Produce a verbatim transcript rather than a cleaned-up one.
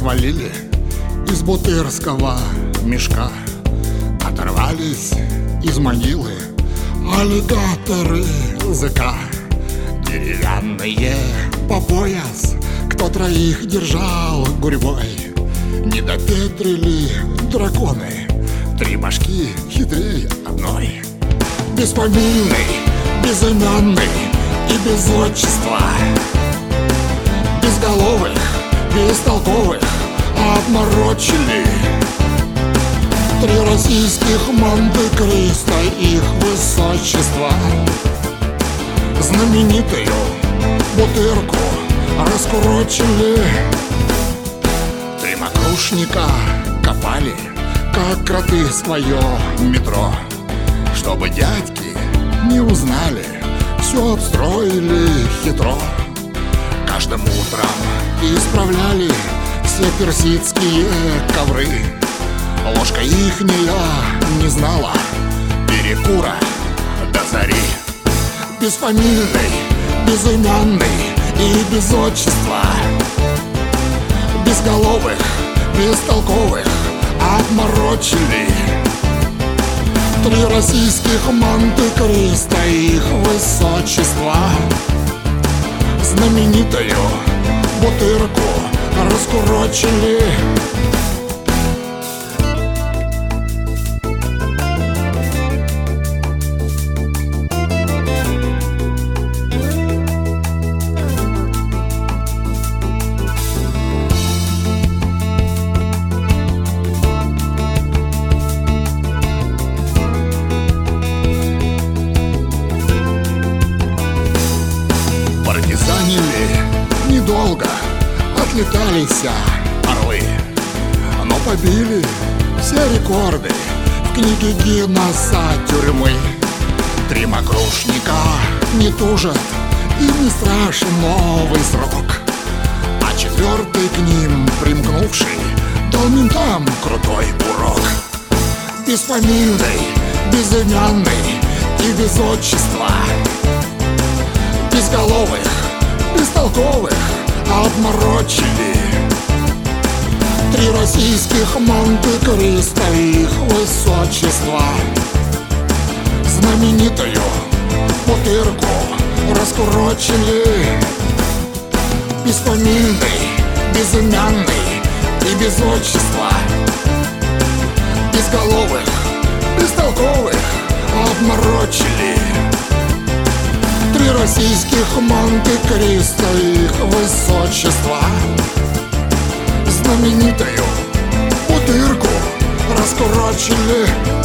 свалили из бутырского мешка, оторвались из могилы аллигаторы языка. Деревянные по пояс, кто троих держал гурьбой, не допетрили драконы, три башки хитрее одной. Беспомильный, безымянный и без отчества, безголовых, бестолковых обморочили три российских Монте-Кристо, их высочество. Знаменитую бутырку раскурочили. Три мокрушника копали, как кроты, свое метро, чтобы дядьки не узнали, все обстроили хитро. Каждым утром исправляли все персидские ковры. Ложка ихняя не знала перекура до зари. Беспомильный, безымянный и без отчества, безголовых, бестолковых обморочили три российских Монте-Кристо, их высочества. Знаменитую бутырку раскурочили. Партизанили недолго, отлетались орлы, но побили все рекорды в книге Гиннесса тюрьмы. Три мокрушника не тужат, им не страшен новый срок, а четвертый к ним примкнувший дал ментам крутой урок. Беспомильный, безымянный и без отчества, безголовых, бестолковых обморочили три российских Монте-Кристо, их высочества. Знаменитую бутырку раскурочили. Беспомильный, безымянный и без отчества, безголовых, бестолковых обморочили три российских Монте-Кристо, их высочества. Знаменитую бутырку раскурочили.